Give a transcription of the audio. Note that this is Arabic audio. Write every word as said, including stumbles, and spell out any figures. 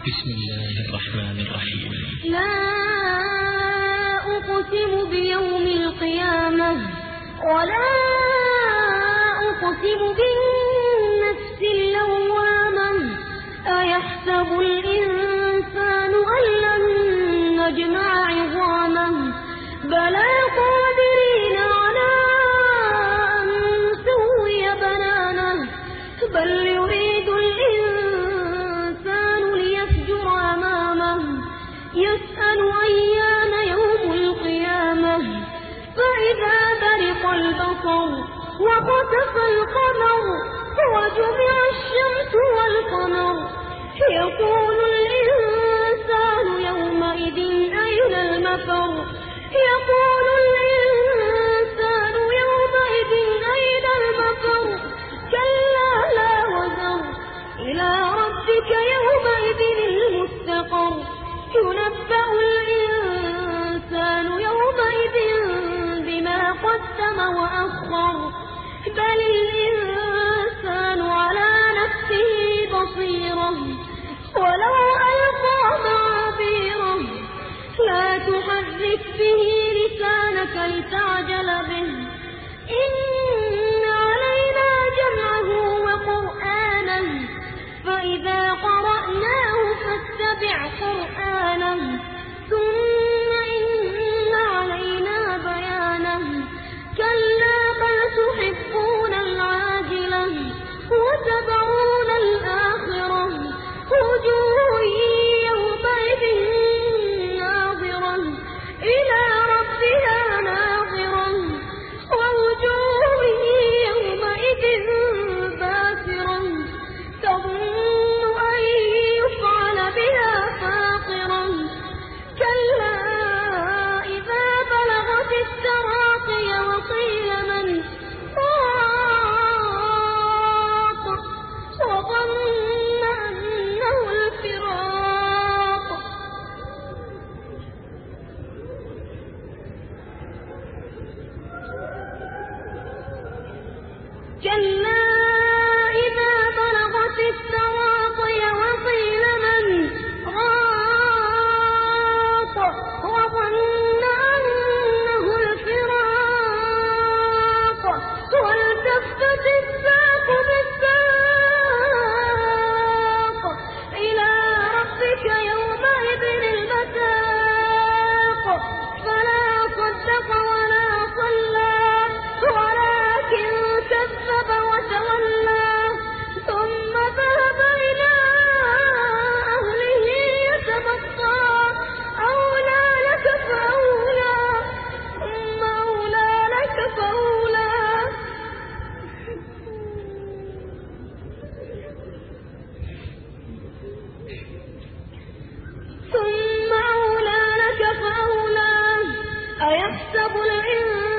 بسم الله الرحمن الرحيم. لا أقسم بيوم القيامة ولا أقسم بالنفس اللوامة أيحسب الإنسان أن لن نجمع عظامه بلى قادرين على أن نسوي بنانه بل يريد الإنسان ليفجر أمامه يسأل أيان يوم القيامة فإذا برق البصر وخسف القمر وجمع الشمس والقمر يقول الإنسان يومئذ أين المفر يقول الإنسان يومئذ أين المفر كلا لا وزر إلى ربك يومئذ المستقر ينبأ الإنسان يومئذ بما قدم وأخر بل الإنسان على نفسه بصيرة ولو ألقى معاذيره لا تحرك به لسانك لتعجل به إن علينا جمعه وقرآنه فإذا قرأناه فاتبع قرآنه ثم إن علينا بيانه كلا بل تحبون العاجلة وتذرون الآخرة وجوه يومئذ ناظرة إلى ربها ناظرة ووجوه يومئذ باسرة تظن أن يفعل بها فاقرة كلا إذا بلغت التراقي وقيل من راق وظن أنه الفراق كلا إذا بلغت التراقي وقيل من راق وظن أنه الفراق والتفت الساق بالساق إلى ربك يومئذ المساق فلا صدق ولا صلى ولكن كذب وتولى ثم ذهب إلى أهله يتمطى أولى لك فأولى ثم أولى لك فأولى ثم أولى لك فأولى أيحسب الإنسان